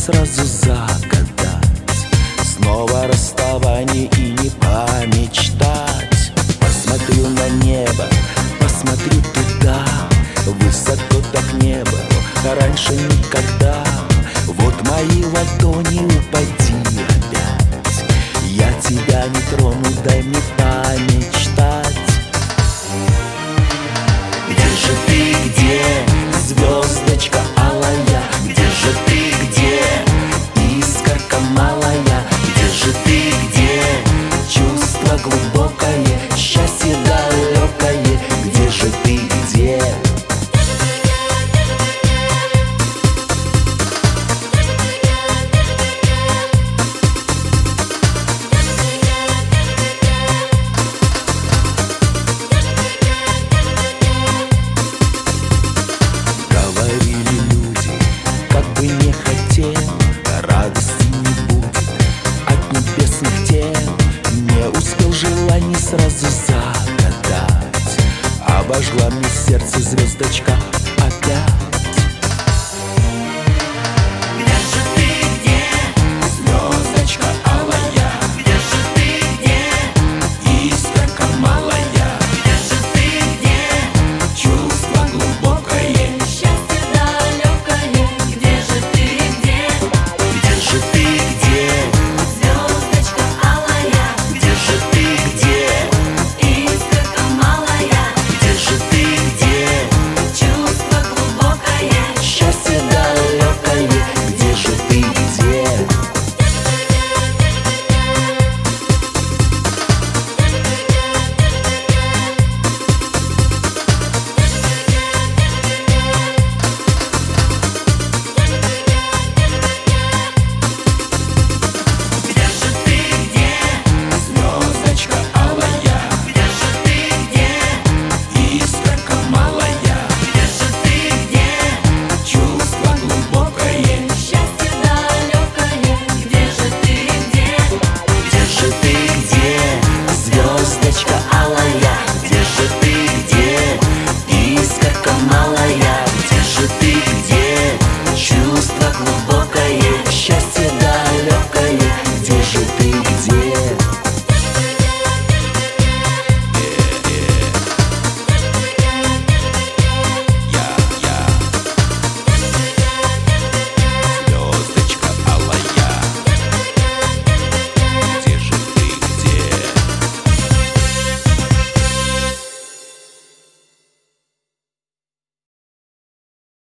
сразу загадать. Снова расставание и не помечтать. Посмотрю на небо, посмотрю туда. Высоко так не было, раньше никогда. Вот мои ладони, упади опять. Я тебя не трону, дай мне помечтать. Где же ты, где, звездочка алая? Где же ты, где, искорка малая? Где же ты, где, чувство глубокое, счастье далекое? Где же ты, где? Не хотел, радости не будет от небесных тел. Не успел желание сразу загадать. Обожгла мне сердце звездочка